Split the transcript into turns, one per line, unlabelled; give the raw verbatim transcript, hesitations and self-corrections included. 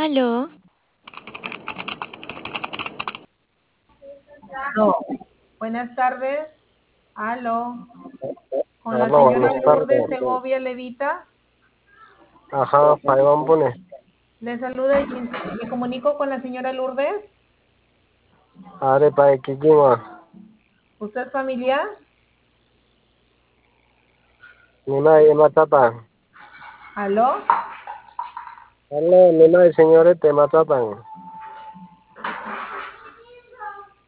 Aló,
No. Buenas tardes. Aló. Con la
Aló,
señora
buenas
Lourdes
tardes.
Segovia Levita.
Ajá, Paibán Pune.
Le saluda y me comunico con la señora Lourdes.
Are Pai Kikima.
¿Usted es familiar?
Nina y Matatan.
¿Aló?
Aló, Nina y señores te Matatan.